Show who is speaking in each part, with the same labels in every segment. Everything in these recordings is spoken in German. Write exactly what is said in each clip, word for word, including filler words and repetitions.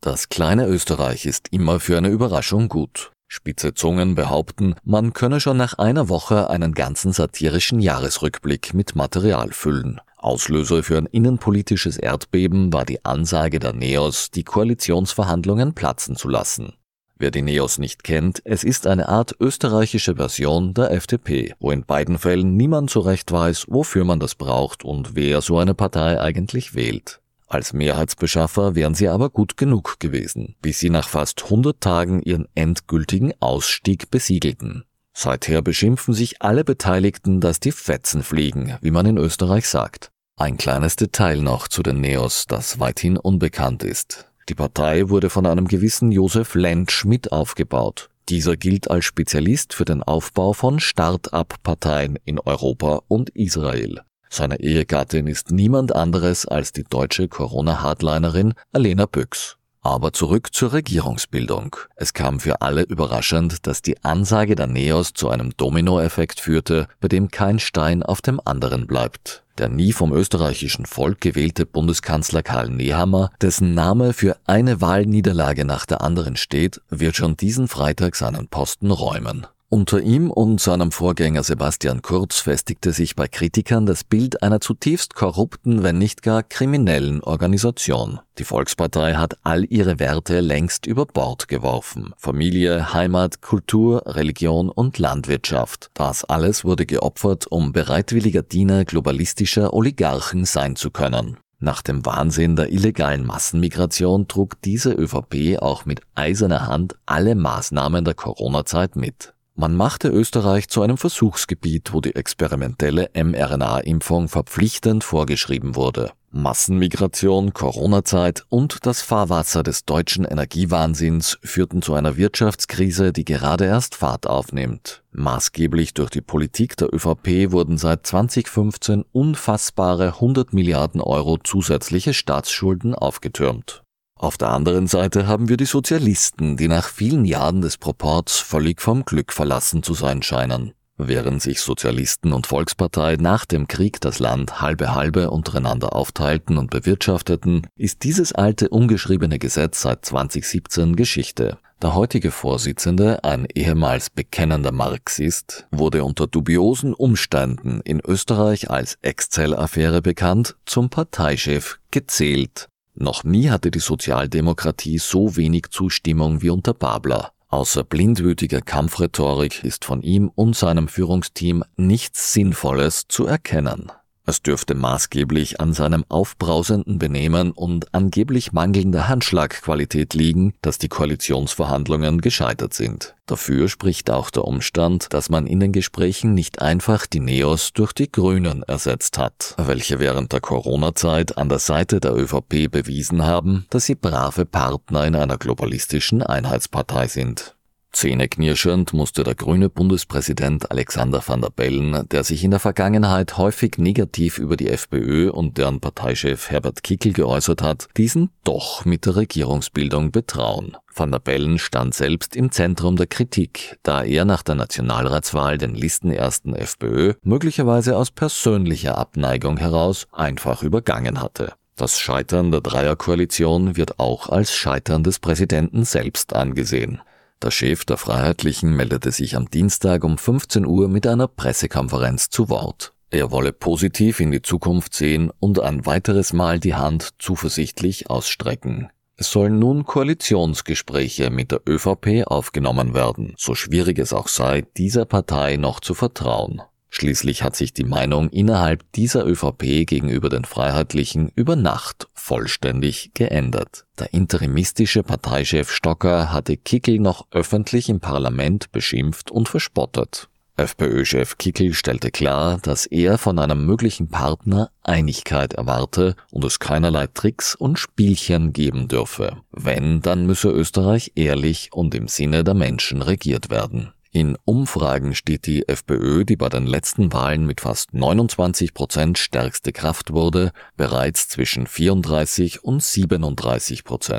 Speaker 1: Das kleine Österreich ist immer für eine Überraschung gut. Spitze Zungen behaupten, man könne schon nach einer Woche einen ganzen satirischen Jahresrückblick mit Material füllen. Auslöser für ein innenpolitisches Erdbeben war die Ansage der NEOS, die Koalitionsverhandlungen platzen zu lassen. Wer die NEOS nicht kennt, es ist eine Art österreichische Version der F D P, wo in beiden Fällen niemand so recht weiß, wofür man das braucht und wer so eine Partei eigentlich wählt. Als Mehrheitsbeschaffer wären sie aber gut genug gewesen, bis sie nach fast hundert Tagen ihren endgültigen Ausstieg besiegelten. Seither beschimpfen sich alle Beteiligten, dass die Fetzen fliegen, wie man in Österreich sagt. Ein kleines Detail noch zu den NEOS, das weithin unbekannt ist. Die Partei wurde von einem gewissen Josef Lentsch mit aufgebaut. Dieser gilt als Spezialist für den Aufbau von Start-up-Parteien in Europa und Israel. Seine Ehegattin ist niemand anderes als die deutsche Corona-Hardlinerin Alena Büchs. Aber zurück zur Regierungsbildung. Es kam für alle überraschend, dass die Ansage der NEOS zu einem Dominoeffekt führte, bei dem kein Stein auf dem anderen bleibt. Der nie vom österreichischen Volk gewählte Bundeskanzler Karl Nehammer, dessen Name für eine Wahlniederlage nach der anderen steht, wird schon diesen Freitag seinen Posten räumen. Unter ihm und seinem Vorgänger Sebastian Kurz festigte sich bei Kritikern das Bild einer zutiefst korrupten, wenn nicht gar kriminellen Organisation. Die Volkspartei hat all ihre Werte längst über Bord geworfen. Familie, Heimat, Kultur, Religion und Landwirtschaft. Das alles wurde geopfert, um bereitwilliger Diener globalistischer Oligarchen sein zu können. Nach dem Wahnsinn der illegalen Massenmigration trug diese ÖVP auch mit eiserner Hand alle Maßnahmen der Corona-Zeit mit. Man machte Österreich zu einem Versuchsgebiet, wo die experimentelle mRNA-Impfung verpflichtend vorgeschrieben wurde. Massenmigration, Corona-Zeit und das Fahrwasser des deutschen Energiewahnsinns führten zu einer Wirtschaftskrise, die gerade erst Fahrt aufnimmt. Maßgeblich durch die Politik der ÖVP wurden seit zweitausendfünfzehn unfassbare hundert Milliarden Euro zusätzliche Staatsschulden aufgetürmt. Auf der anderen Seite haben wir die Sozialisten, die nach vielen Jahren des Proports völlig vom Glück verlassen zu sein scheinen. Während sich Sozialisten und Volkspartei nach dem Krieg das Land halbe halbe untereinander aufteilten und bewirtschafteten, ist dieses alte ungeschriebene Gesetz seit zweitausendsiebzehn Geschichte. Der heutige Vorsitzende, ein ehemals bekennender Marxist, wurde unter dubiosen Umständen in Österreich als Excel-Affäre bekannt, zum Parteichef gezählt. Noch nie hatte die Sozialdemokratie so wenig Zustimmung wie unter Babler. Außer blindwütiger Kampfrhetorik ist von ihm und seinem Führungsteam nichts Sinnvolles zu erkennen. Es dürfte maßgeblich an seinem aufbrausenden Benehmen und angeblich mangelnder Handschlagqualität liegen, dass die Koalitionsverhandlungen gescheitert sind. Dafür spricht auch der Umstand, dass man in den Gesprächen nicht einfach die NEOS durch die Grünen ersetzt hat, welche während der Corona-Zeit an der Seite der ÖVP bewiesen haben, dass sie brave Partner in einer globalistischen Einheitspartei sind. Zähneknirschend musste der grüne Bundespräsident Alexander Van der Bellen, der sich in der Vergangenheit häufig negativ über die FPÖ und deren Parteichef Herbert Kickl geäußert hat, diesen doch mit der Regierungsbildung betrauen. Van der Bellen stand selbst im Zentrum der Kritik, da er nach der Nationalratswahl den listenersten FPÖ möglicherweise aus persönlicher Abneigung heraus einfach übergangen hatte. Das Scheitern der Dreierkoalition wird auch als Scheitern des Präsidenten selbst angesehen. Der Chef der Freiheitlichen meldete sich am Dienstag um fünfzehn Uhr mit einer Pressekonferenz zu Wort. Er wolle positiv in die Zukunft sehen und ein weiteres Mal die Hand zuversichtlich ausstrecken. Es sollen nun Koalitionsgespräche mit der ÖVP aufgenommen werden, so schwierig es auch sei, dieser Partei noch zu vertrauen. Schließlich hat sich die Meinung innerhalb dieser ÖVP gegenüber den Freiheitlichen über Nacht vollständig geändert. Der interimistische Parteichef Stocker hatte Kickl noch öffentlich im Parlament beschimpft und verspottet. FPÖ-Chef Kickl stellte klar, dass er von einem möglichen Partner Einigkeit erwarte und es keinerlei Tricks und Spielchen geben dürfe. Wenn, dann müsse Österreich ehrlich und im Sinne der Menschen regiert werden. In Umfragen steht die FPÖ, die bei den letzten Wahlen mit fast neunundzwanzig Prozent stärkste Kraft wurde, bereits zwischen vierunddreißig und siebenunddreißig Prozent.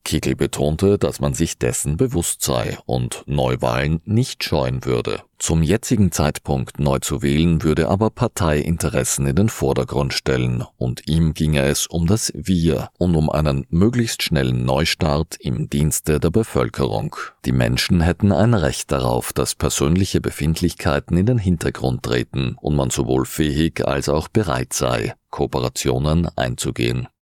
Speaker 1: Kickl betonte, dass man sich dessen bewusst sei und Neuwahlen nicht scheuen würde. Zum jetzigen Zeitpunkt neu zu wählen würde aber Parteiinteressen in den Vordergrund stellen und ihm ginge es um das Wir und um einen möglichst schnellen Neustart im Dienste der Bevölkerung. Die Menschen hätten ein Recht darauf, dass persönliche Befindlichkeiten in den Hintergrund treten und man sowohl fähig als auch bereit sei, Kooperationen einzugehen.